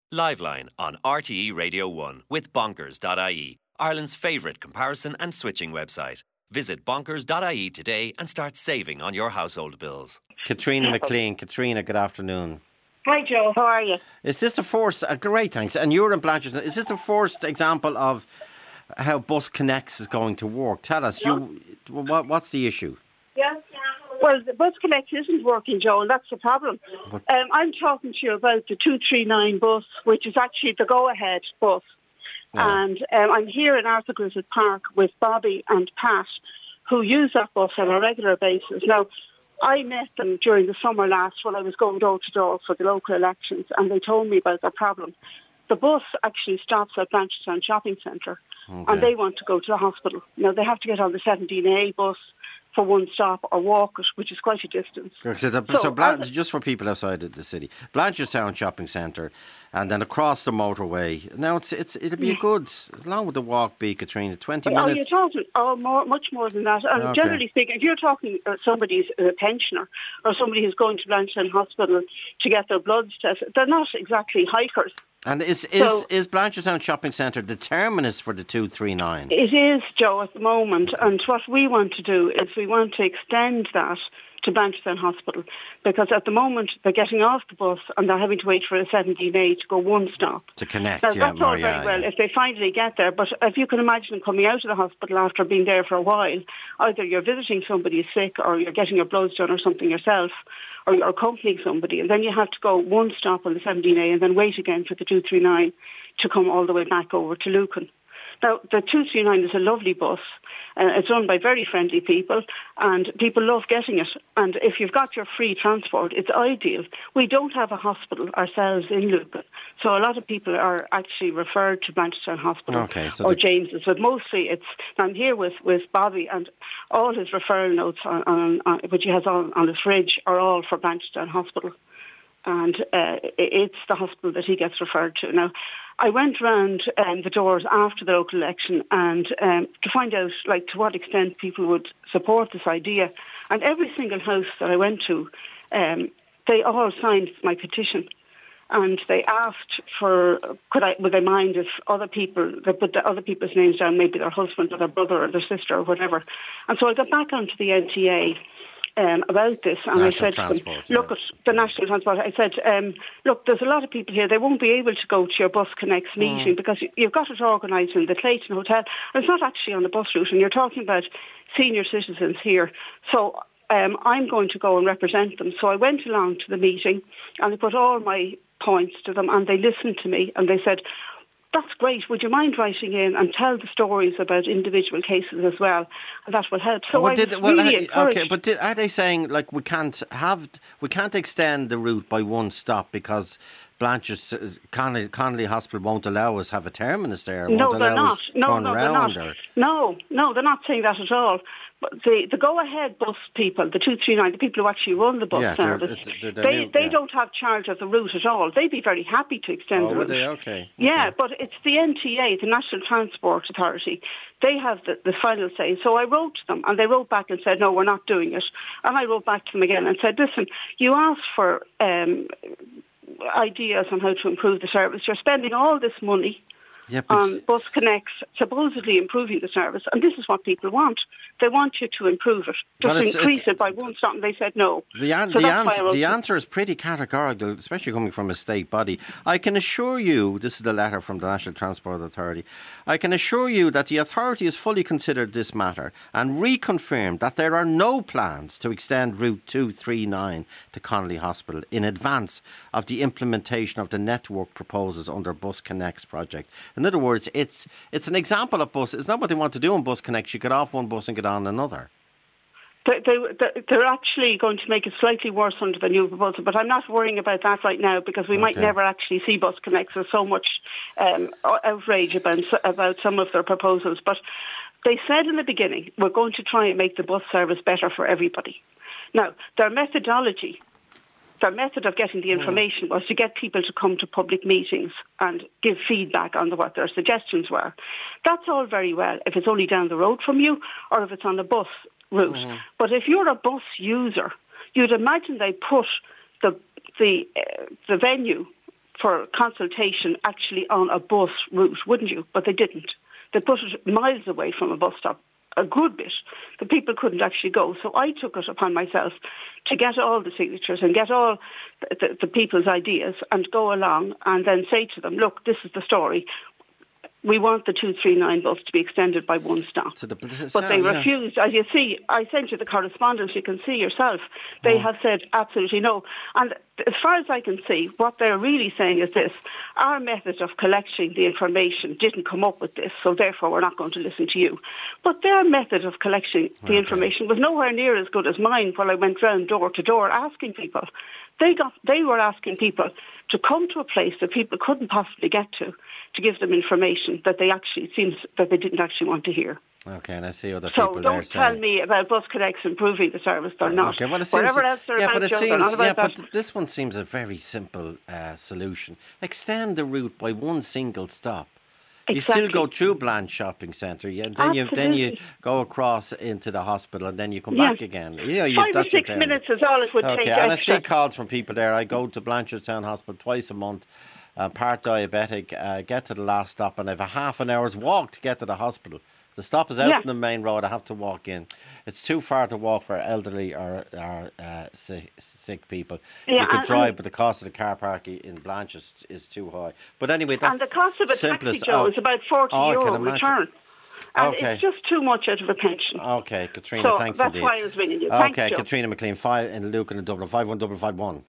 Liveline on RTE Radio 1 with Bonkers.ie, Ireland's favourite comparison and switching website. Visit Bonkers.ie today and start saving on your household bills. Katrina McLean. Katrina, good afternoon. Hi Joe, how are you? Is this a forced, great thanks, and you're in Blanchardstown, is this a forced example of how Bus Connects is going to work? Tell us, what's the issue? Well, the Bus Connect isn't working, Joe, and that's the problem. I'm talking to you about the 239 bus, which is actually the go-ahead bus. Yeah. And I'm here in Arthur Griffith Park with Bobby and Pat, who use that bus on a regular basis. Now, I met them during the summer last when I was going door to door for the local elections, and they told me about their problem. The bus actually stops at Blanchardstown Shopping Centre, and they want to go to the hospital. Now, they have to get on the 17A bus for one stop or walk it, which is quite a distance. Just for people outside the city, Blanchardstown Shopping Centre, and then across the motorway. Now it'll be a good, along with the walk, Katrina, 20 minutes. You're talking much more than that. And generally speaking, if you're talking somebody who's a pensioner or somebody who's going to Blanchardstown Hospital to get their bloods tested, they're not exactly hikers. And is Blanchardstown Shopping Centre the terminus for the 239? It is, Joe, at the moment. And what we want to do is we want to extend that to Blanchardstown Hospital, because at the moment they're getting off the bus and they're having to wait for a 17A to go one stop. To connect, now, that's all very well if they finally get there, but if you can imagine them coming out of the hospital after being there for a while, either you're visiting somebody who's sick or you're getting your bloods done or something yourself, or you're accompanying somebody, and then you have to go one stop on the 17A and then wait again for the 239 to come all the way back over to Lucan. Now, the 239 is a lovely bus. It's run by very friendly people, and people love getting it. And if you've got your free transport, it's ideal. We don't have a hospital ourselves in Lucan, so a lot of people are actually referred to Blanchardstown Hospital or James's. But mostly I'm here with Bobby, and all his referral notes, which he has on his fridge, are all for Blanchardstown Hospital. And it's the hospital that he gets referred to. Now, I went round the doors after the local election and to find out to what extent people would support this idea. And every single house that I went to, they all signed my petition. And they asked would they mind if other people, they put the other people's names down, maybe their husband or their brother or their sister or whatever. And so I got back onto the NTA about this, and I said to them, look at the National Transport, I said, look, there's a lot of people here, they won't be able to go to your Bus Connects meeting because you've got it organised in the Clayton Hotel, and it's not actually on the bus route, and you're talking about senior citizens here. So I'm going to go and represent them. So I went along to the meeting, and I put all my points to them, and they listened to me, and they said, that's great. Would you mind writing in and tell the stories about individual cases as well? And that will help. So are they saying we can't extend the route by one stop because Connolly Hospital won't allow us have a terminus there? No, they're not. No, they're not. They're not saying that at all. But the go-ahead bus people, the 239, the people who actually run the bus service, they don't have charge of the route at all. They'd be very happy to extend the route. Would they? Okay. Yeah, but it's the NTA, the National Transport Authority. They have the final say. So I wrote to them, and they wrote back and said, no, we're not doing it. And I wrote back to them again and said, listen, you asked for ideas on how to improve the service. You're spending all this money on Bus Connects, supposedly improving the service, and this is what people want. They want you to improve it, increase it by one stop, and they said no. The answer is pretty categorical, especially coming from a state body. I can assure you, this is the letter from the National Transport Authority, I can assure you that the authority has fully considered this matter and reconfirmed that there are no plans to extend Route 239 to Connolly Hospital in advance of the implementation of the network proposals under Bus Connects project. In other words, it's an example of bus. It's not what they want to do on Bus Connects. You get off one bus and get on another. They're actually going to make it slightly worse under the new proposal, but I'm not worrying about that right now because we might never actually see Bus Connects. There's so much outrage about some of their proposals. But they said in the beginning, we're going to try and make the bus service better for everybody. Now, their method of getting the information was to get people to come to public meetings and give feedback on what their suggestions were. That's all very well if it's only down the road from you or if it's on a bus route. Mm-hmm. But if you're a bus user, you'd imagine they put the venue for consultation actually on a bus route, wouldn't you? But they didn't. They put it miles away from a bus stop, a good bit. The people couldn't actually go. So I took it upon myself to get all the signatures and get all the people's ideas and go along and then say to them, look, this is the story. We want the 239 bus to be extended by one stop. But they refused. As you see, I sent you the correspondence. You can see yourself. They have said absolutely no. And as far as I can see, what they're really saying is this. Our method of collecting the information didn't come up with this, so therefore we're not going to listen to you. But their method of collecting the information was nowhere near as good as mine while I went round door to door asking people. They were asking people to come to a place that people couldn't possibly get to give them information that they didn't actually want to hear. Okay, and I see other people there. So don't tell me about Bus Connects improving the service. They're not. Okay, well, wherever else they're about, they're not about that. But this one seems a very simple solution. Extend the route by one single stop. Exactly. You still go through Blanche Shopping Centre, and then you go across into the hospital, and then you come back again. 5 or 6 minutes is all it would take. Okay, and I see calls from people there. I go to Blanchardstown Hospital twice a month. Part diabetic, get to the last stop, and I have a half an hour's walk to get to the hospital. The stop is out on the main road. I have to walk in. It's too far to walk for elderly or sick people. You could drive, but the cost of the car park in Blanche is too high. But anyway, that's and the cost of a taxi, Joe, is about €40 return. And it's just too much out of a pension. Okay, Katrina, thanks indeed. So that's why I was ringing you. Thanks, Okay, Joe. Katrina McLean, 5 in Lucan and Dublin, 51551.